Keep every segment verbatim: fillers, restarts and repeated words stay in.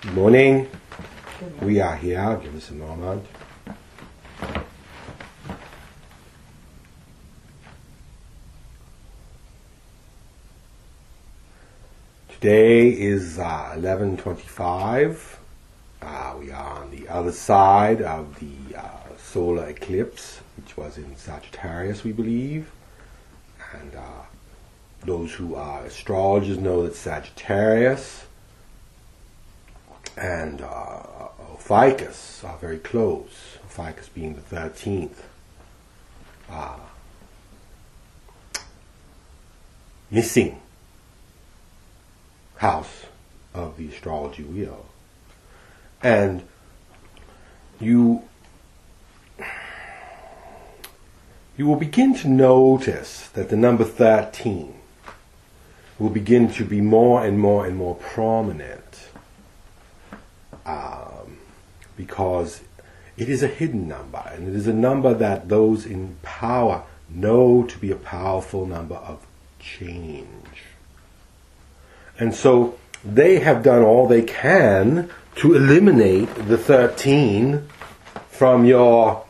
Good morning. We are here. Give us a moment. Today is uh, eleven twenty-five. Uh, we are on the other side of the uh, solar eclipse, which was in Sagittarius, we believe. And uh, those who are astrologers know that Sagittarius and uh, Ophiuchus are very close. Ophiuchus being the thirteenth. Uh, missing house of the astrology wheel. And you you will begin to notice that the number thirteen will begin to be more and more and more prominent, um, because it is a hidden number, and it is a number that those in power know to be a powerful number of change. And so they have done all they can to eliminate the thirteen from your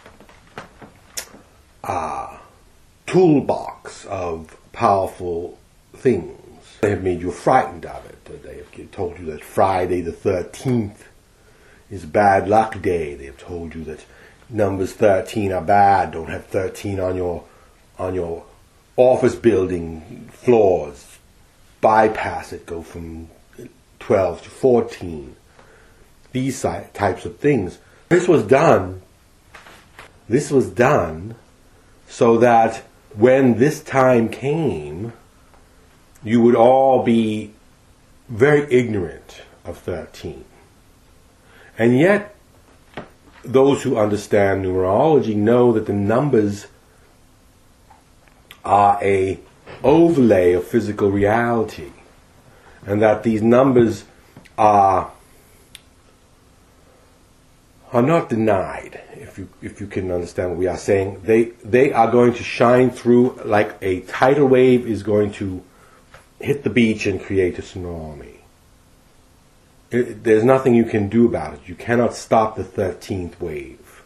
uh, toolbox of powerful things. They have made you frightened of it. They have told you that Friday the thirteenth is a bad luck day. They have told you that numbers thirteen are bad. Don't have thirteen on your on your office building floors. Bypass it. Go from twelve to fourteen. These types of things. This was done. This was done so that when this time came, you would all be very ignorant of thirteen. And yet, those who understand numerology know that the numbers are a overlay of physical reality, and that these numbers are are not denied. If you if you can understand what we are saying, they they are going to shine through like a tidal wave is going to hit the beach and create a tsunami. It, there's nothing you can do about it. You cannot stop the thirteenth wave.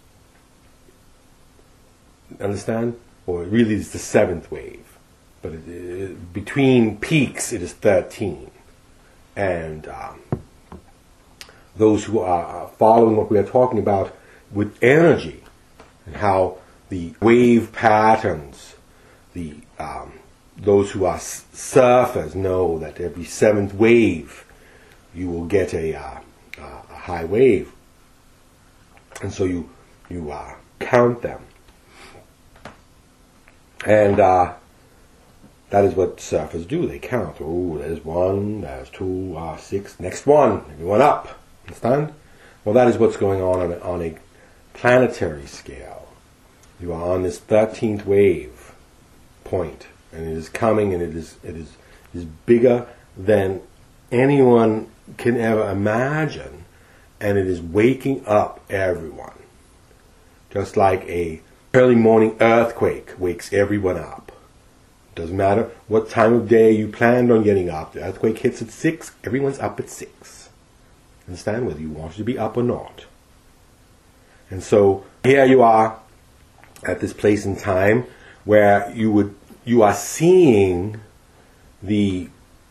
Understand? Or really, it's the seventh wave. But it, it, between peaks, it is thirteen. And um, those who are following what we are talking about with energy, and how the wave patterns, the um, those who are surfers know that every seventh wave you will get a, uh, a high wave. And so you, you uh, count them. And uh, that is what surfers do. They count. Oh, there's one, there's two, uh, six, next one, everyone up. Understand? Well, that is what's going on on a, on a planetary scale. You are on this thirteenth wave point, and it is coming, and it is it is is bigger than anyone can ever imagine, and it is waking up everyone. Just like a early morning earthquake wakes everyone up. Doesn't matter what time of day you planned on getting up. The earthquake hits at six, everyone's up at six. Understand? Whether you want to be up or not. And so here you are at this place in time where you would you are seeing the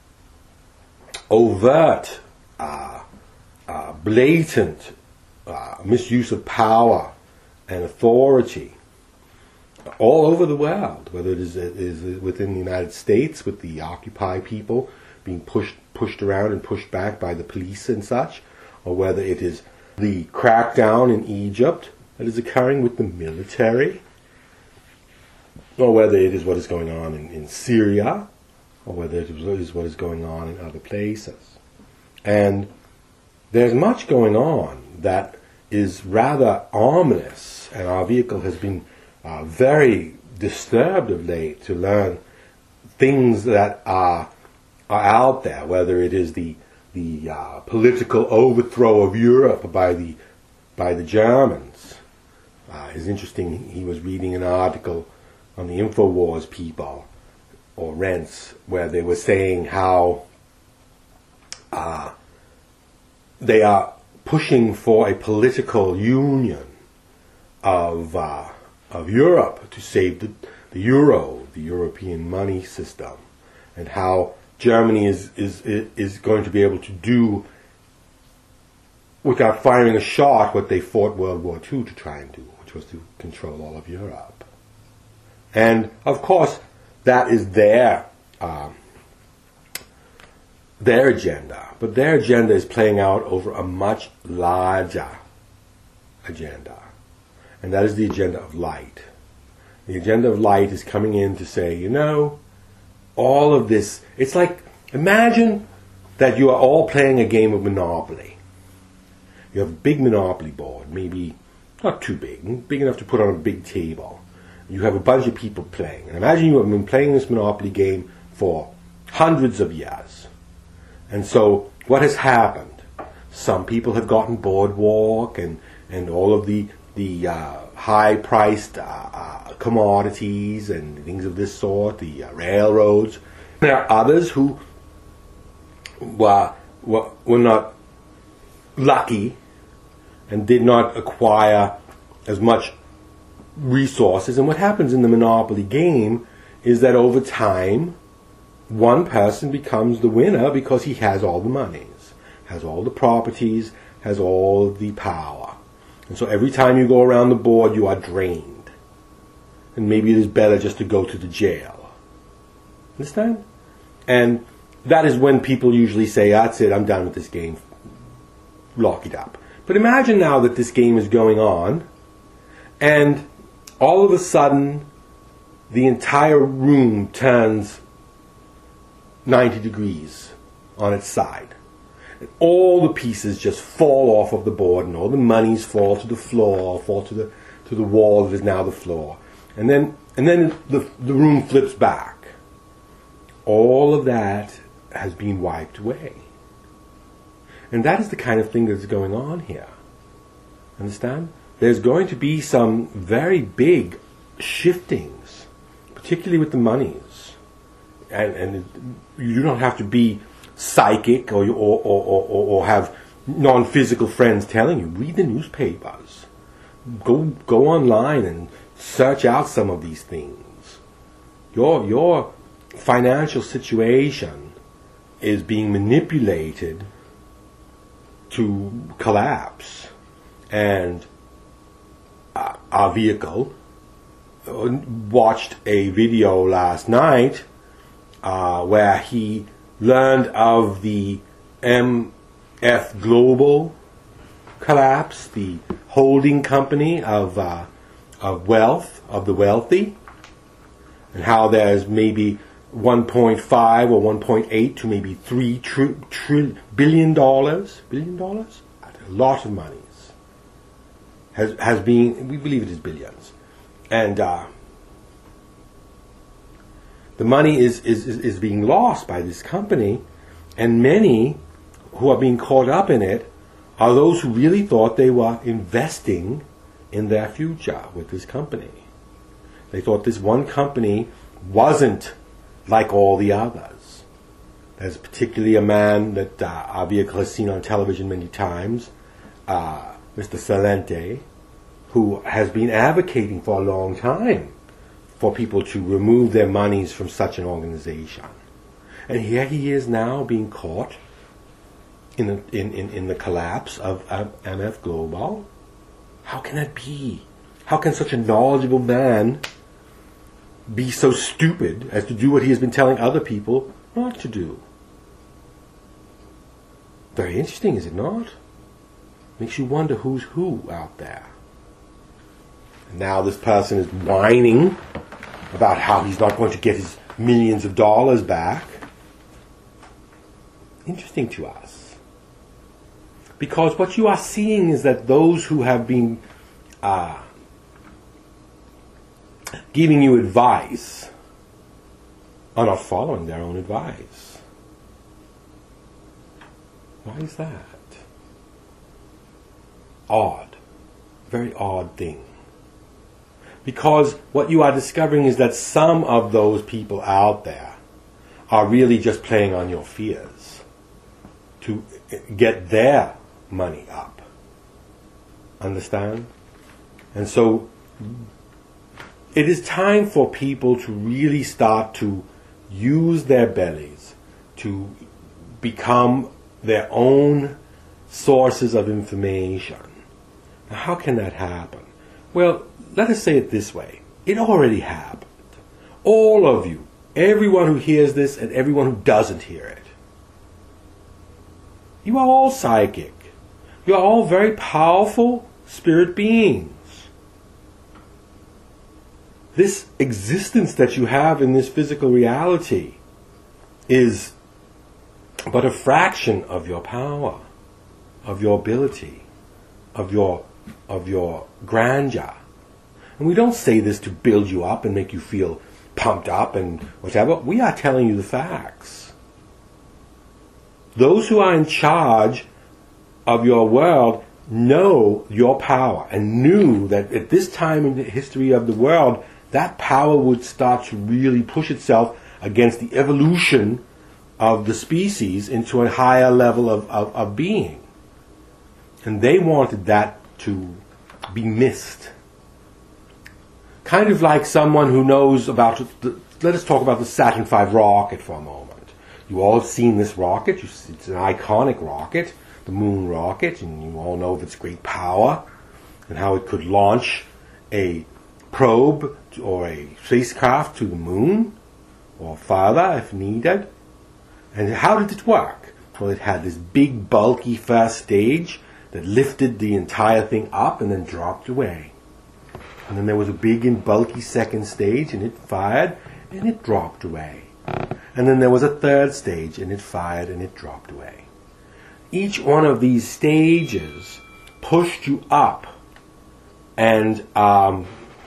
overt, uh, uh, blatant uh, misuse of power and authority all over the world, whether it is, it is within the United States with the Occupy people being pushed pushed around and pushed back by the police and such, or whether it is the crackdown in Egypt that is occurring with the military, or whether it is what is going on in, in Syria, or whether it is what is going on in other places. And there's much going on that is rather ominous, and our vehicle has been uh, very disturbed of late to learn things that are are out there, whether it is the the uh, political overthrow of Europe by the by the Germans. Uh, it's interesting. He was reading an article on the InfoWars people, or Rents, where they were saying how uh, they are pushing for a political union of uh, of Europe to save the, the euro, the European money system, and how Germany is, is is going to be able to do, without firing a shot, what they fought World War Two to try and do, which was to control all of Europe. And of course, that is their uh, their agenda, but their agenda is playing out over a much larger agenda, and that is the agenda of light. The agenda of light is coming in to say, you know, all of this, it's like, imagine that you are all playing a game of Monopoly. You have a big Monopoly board, maybe not too big, big enough to put on a big table. You have a bunch of people playing. And imagine you have been playing this Monopoly game for hundreds of years. And so what has happened? Some people have gotten Boardwalk and, and all of the, the uh, high-priced uh, uh, commodities and things of this sort, the uh, railroads. There are others who were, were, were not lucky and did not acquire as much resources. And what happens in the Monopoly game is that over time, one person becomes the winner because he has all the monies, has all the properties, has all the power. And so every time you go around the board, you are drained. And maybe it is better just to go to the jail. Understand? And that is when people usually say, that's it, I'm done with this game. Lock it up. But imagine now that this game is going on, and all of a sudden, the entire room turns ninety degrees on its side. And all the pieces just fall off of the board, and all the monies fall to the floor, fall to the to the wall that is now the floor. And then and then the the room flips back. All of that has been wiped away. And that is the kind of thing that's going on here. Understand? There's going to be some very big shiftings, particularly with the monies. And, and you do not have to be psychic or, or, or, or, or have non-physical friends telling you. Read the newspapers. Go go online and search out some of these things. Your your financial situation is being manipulated to collapse. And uh, our vehicle watched a video last night uh, where he learned of the M F Global collapse, the holding company of uh, of wealth, of the wealthy, and how there's maybe one point five or one point eight to maybe three tri- tri- billion dollars, billion dollars, a lot of monies has has been. We believe it is billions, and uh, the money is, is is is being lost by this company, and many who are being caught up in it are those who really thought they were investing in their future with this company. They thought this one company wasn't like all the others. There's particularly a man that uh, our vehicle has seen on television many times, uh, Mister Salente, who has been advocating for a long time for people to remove their monies from such an organization. And here he is now being caught in the, in, in, in the collapse of uh, M F Global. How can that be? How can such a knowledgeable man be so stupid as to do what he has been telling other people not to do? Very interesting, is it not? Makes you wonder who's who out there. And now this person is whining about how he's not going to get his millions of dollars back. Interesting to us. Because what you are seeing is that those who have been uh, giving you advice are not following their own advice. Why is that? Odd. Very odd thing. Because what you are discovering is that some of those people out there are really just playing on your fears to get their money up. Understand? And so it is time for people to really start to use their bellies to become their own sources of information. Now, how can that happen? Well, let us say it this way. It already happened. All of you, everyone who hears this and everyone who doesn't hear it, you are all psychic. You are all very powerful spirit beings. This existence that you have in this physical reality is but a fraction of your power, of your ability, of your of your grandeur. And we don't say this to build you up and make you feel pumped up and whatever. We are telling you the facts. Those who are in charge of your world know your power and knew that at this time in the history of the world, that power would start to really push itself against the evolution of the species into a higher level of, of, of being. And they wanted that to be missed. Kind of like someone who knows about, the, let us talk about the Saturn five rocket for a moment. You all have seen this rocket. You see, it's an iconic rocket, the moon rocket, and you all know of its great power and how it could launch a probe or a spacecraft to the moon or farther if needed. And how did it work? Well, it had this big bulky first stage that lifted the entire thing up and then dropped away. And then there was a big and bulky second stage, and it fired and it dropped away. And then there was a third stage, and it fired and it dropped away. Each one of these stages pushed you up, and um,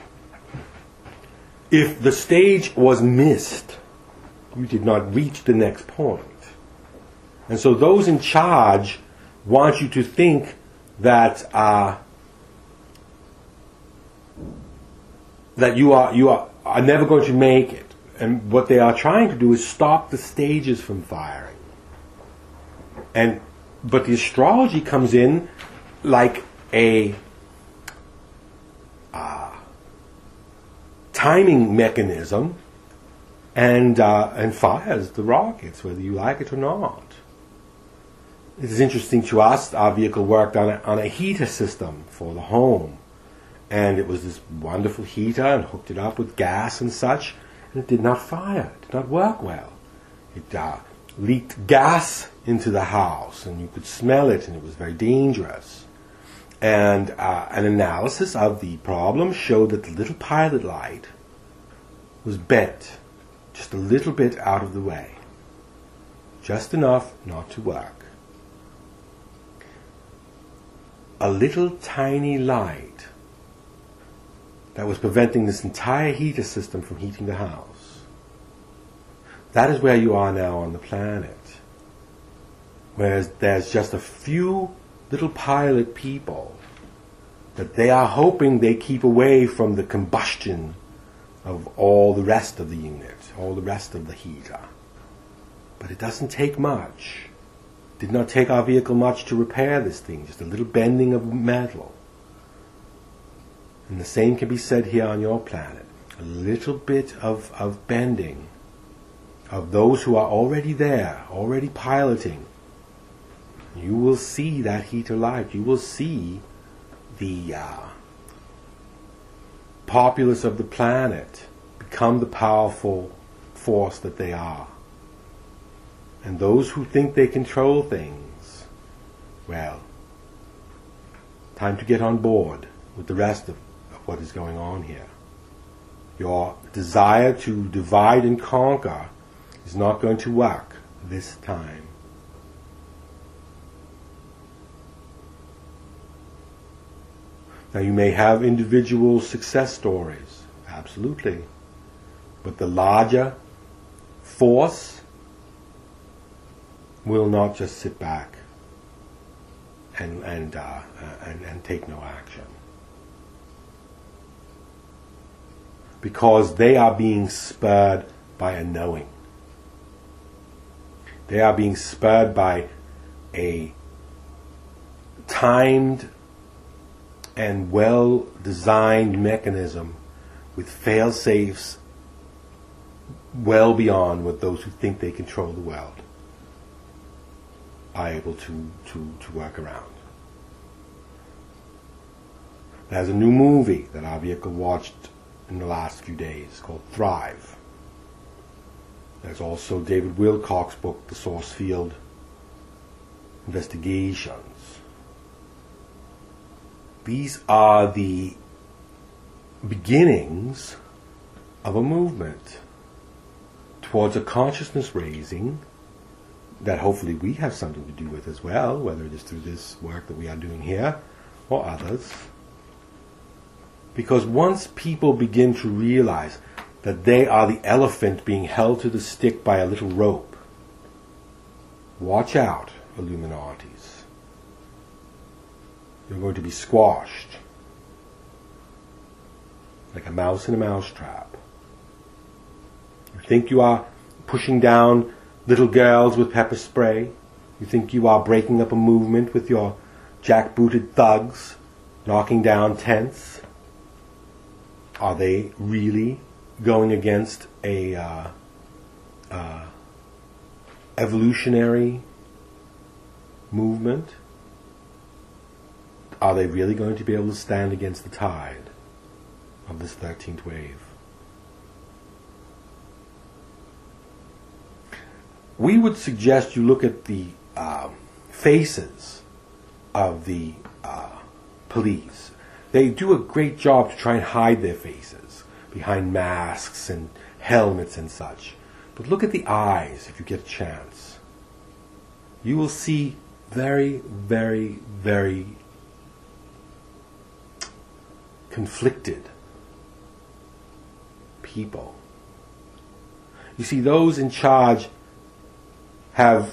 if the stage was missed, you did not reach the next point. And so those in charge want you to think that uh, that you are you are, are never going to make it. And what they are trying to do is stop the stages from firing. And but the astrology comes in like a uh, timing mechanism and uh, and fires the rockets, whether you like it or not. It is interesting to us. Our vehicle worked on a, on a heater system for the home, and it was this wonderful heater, and hooked it up with gas and such, and it did not fire. It did not work well. It uh, leaked gas into the house, and you could smell it, and it was very dangerous. And uh, an analysis of the problem showed that the little pilot light was bent just a little bit out of the way, just enough not to work. A little tiny light that was preventing this entire heater system from heating the house. That is where you are now on the planet. Whereas there's just a few little pilot people that they are hoping they keep away from the combustion of all the rest of the unit, all the rest of the heater. But it doesn't take much. It did not take our vehicle much to repair this thing, just a little bending of metal. And the same can be said here on your planet. A little bit of, of bending of those who are already there, already piloting. You will see that heater light. You will see the uh, populace of the planet become the powerful force that they are. And those who think they control things, well, time to get on board with the rest of, of what is going on here. Your desire to divide and conquer is not going to work this time. Now you may have individual success stories, absolutely. But the larger force will not just sit back and and, uh, and and take no action, because they are being spurred by a knowing. They are being spurred by a timed and well-designed mechanism with fail-safes well beyond what those who think they control the world are able to, to, to work around. There's a new movie that our vehicle watched in the last few days called Thrive. There's also David Wilcock's book, The Source Field Investigations. These are the beginnings of a movement towards a consciousness raising that hopefully we have something to do with as well, whether it is through this work that we are doing here or others. Because once people begin to realize that they are the elephant being held to the stick by a little rope, watch out, Illuminatis. You're going to be squashed like a mouse in a mousetrap. You think you are pushing down little girls with pepper spray. You think you are breaking up a movement with your jackbooted thugs, knocking down tents. Are they really going against a uh, uh, evolutionary movement? Are they really going to be able to stand against the tide of this thirteenth wave? We would suggest you look at the uh, faces of the uh, police. They do a great job to try and hide their faces behind masks and helmets and such. But look at the eyes if you get a chance. You will see very, very, very conflicted people. You see, those in charge have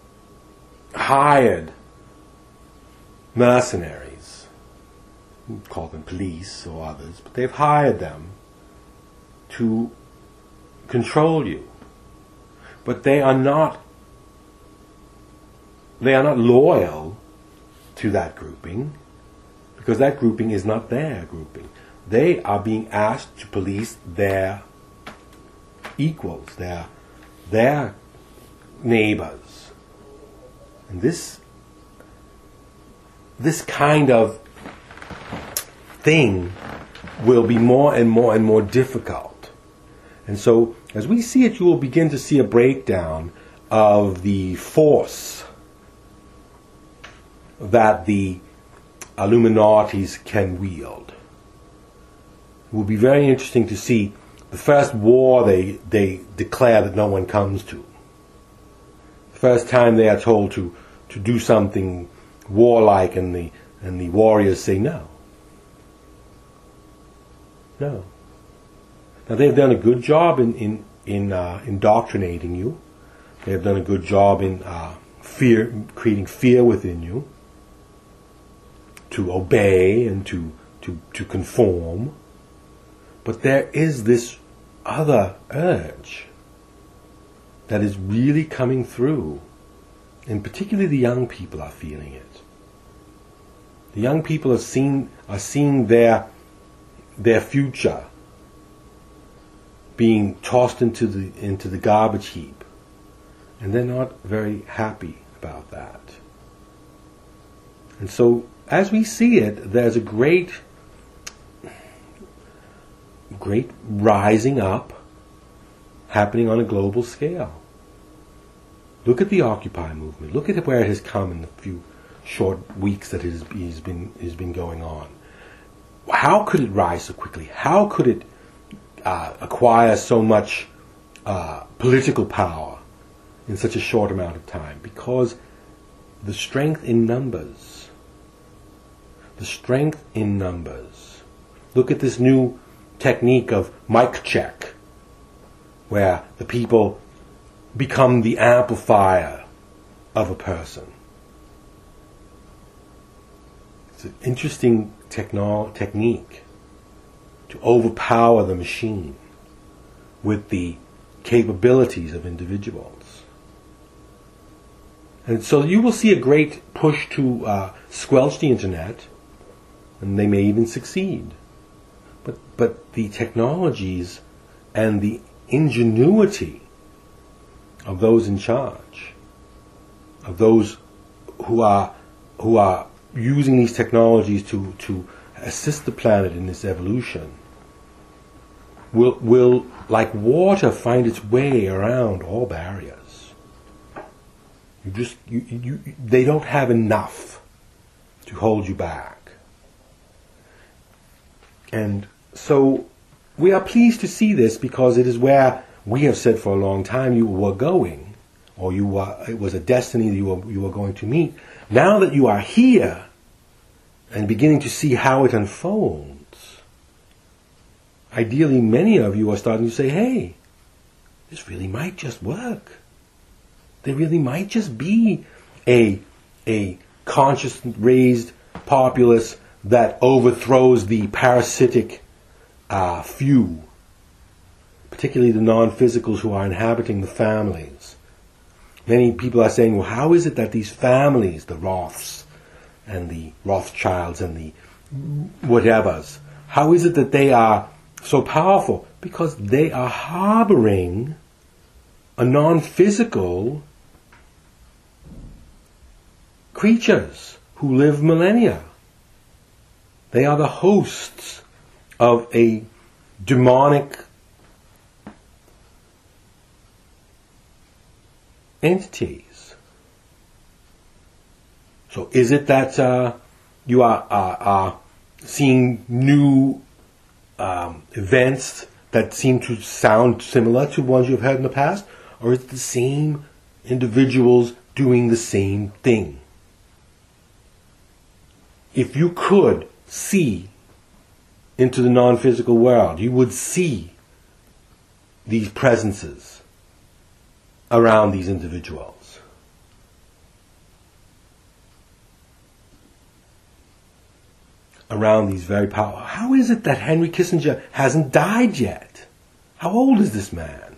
hired mercenaries, we call them police or others, but they've hired them to control you. But they are not they are not loyal to that grouping, because that grouping is not their grouping. They are being asked to police their equals, their their neighbors. And this this kind of thing will be more and more and more difficult. And so, as we see it, you will begin to see a breakdown of the force that the Illuminatis can wield. It will be very interesting to see the first war they, they declare that no one comes to. The first time they are told to, to do something warlike, and the, and the warriors say no. No. Now, they've done a good job in, in, in uh, indoctrinating you. They have done a good job in uh, fear, creating fear within you, to obey and to, to, to conform. But there is this other urge that is really coming through, and particularly the young people are feeling it. The young people are seeing, are seeing their, their future being tossed into the, into the garbage heap, and they're not very happy about that. And so, as we see it, there's a great, great rising up happening on a global scale. Look at the Occupy movement. Look at where it has come in the few short weeks that it has, has been has been going on. How could it rise so quickly? How could it uh, acquire so much uh, political power in such a short amount of time? Because the strength in numbers. The strength in numbers. Look at this new technique of mic check, where the people become the amplifier of a person. It's an interesting techno- technique to overpower the machine with the capabilities of individuals. And so you will see a great push to uh, squelch the internet, and they may even succeed. But but the technologies and the ingenuity of those in charge, of those who are who are using these technologies to, to assist the planet in its evolution, will will like water find its way around all barriers. You just you, you they don't have enough to hold you back. And so we are pleased to see this, because it is where we have said for a long time you were going, or you were, it was a destiny that you were, you were going to meet. Now that you are here and beginning to see how it unfolds, ideally many of you are starting to say, hey, this really might just work. There really might just be a, a conscious raised populace that overthrows the parasitic uh, few, particularly the non-physicals who are inhabiting the families. Many people are saying, well, how is it that these families, the Roths and the Rothschilds and the whatevers, how is it that they are so powerful? Because they are harboring a non-physical creatures who live millennia. They are the hosts of a demonic entities. So is it that uh, you are, are, are seeing new um, events that seem to sound similar to ones you've heard in the past? Or is it the same individuals doing the same thing? If you could see into the non-physical world, you would see these presences around these individuals. Around these very powerful. How is it that Henry Kissinger hasn't died yet? How old is this man?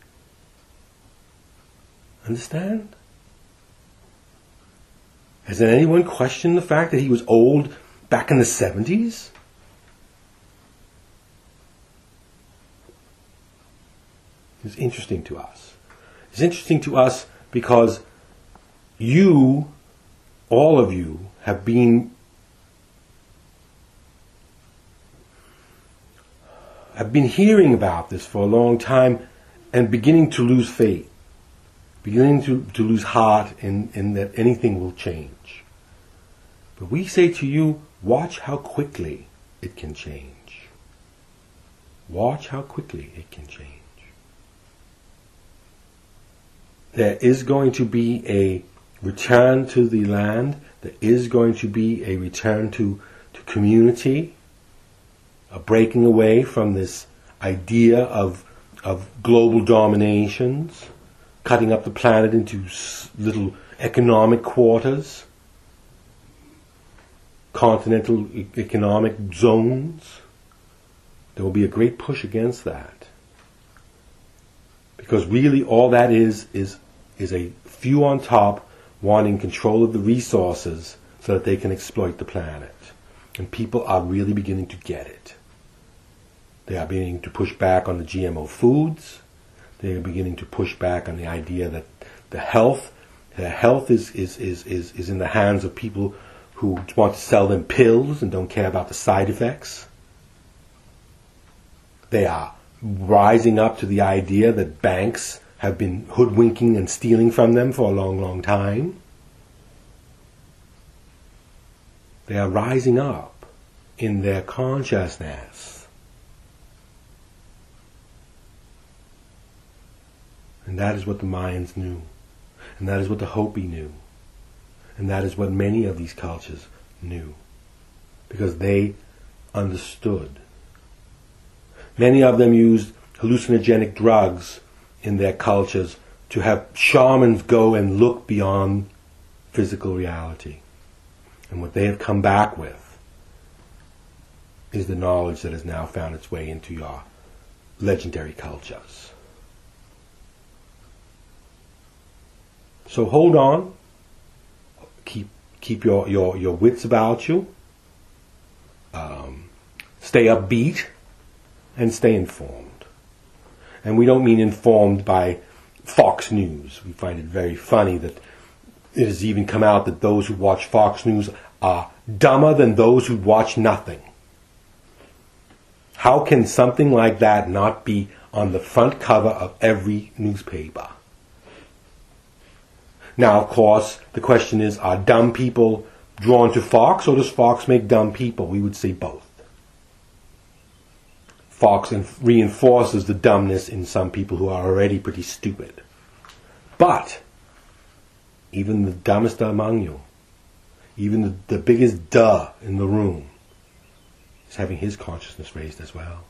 Understand? Has anyone questioned the fact that he was old back in the seventies? It's interesting to us. It's interesting to us because you, all of you, have been have been hearing about this for a long time and beginning to lose faith, beginning to, to lose heart in, in that anything will change. But we say to you, watch how quickly it can change. Watch how quickly it can change. There is going to be a return to the land. There is going to be a return to, to community, a breaking away from this idea of, of global dominations, cutting up the planet into little economic quarters, continental e- economic zones. There will be a great push against that. Because really all that is, is, is a few on top wanting control of the resources so that they can exploit the planet. And people are really beginning to get it. They are beginning to push back on the G M O foods. They are beginning to push back on the idea that the health, the health is, is, is, is, is in the hands of people who want to sell them pills and don't care about the side effects. They are rising up to the idea that banks have been hoodwinking and stealing from them for a long, long time. They are rising up in their consciousness. And that is what the Mayans knew. And that is what the Hopi knew. And that is what many of these cultures knew. Because they understood. Many of them used hallucinogenic drugs in their cultures to have shamans go and look beyond physical reality. And what they have come back with is the knowledge that has now found its way into your legendary cultures. So hold on. keep your, your, your wits about you, um, stay upbeat, and stay informed. And we don't mean informed by Fox News. We find it very funny that it has even come out that those who watch Fox News are dumber than those who watch nothing. How can something like that not be on the front cover of every newspaper? Now, of course, the question is, are dumb people drawn to Fox, or does Fox make dumb people? We would say both. Fox reinforces the dumbness in some people who are already pretty stupid. But even the dumbest among you, even the, the biggest duh in the room, is having his consciousness raised as well.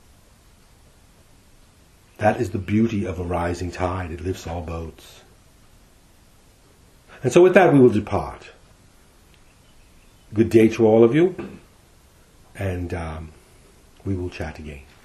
That is the beauty of a rising tide. It lifts all boats. And so with that we will depart. Good day to all of you, and um, we will chat again.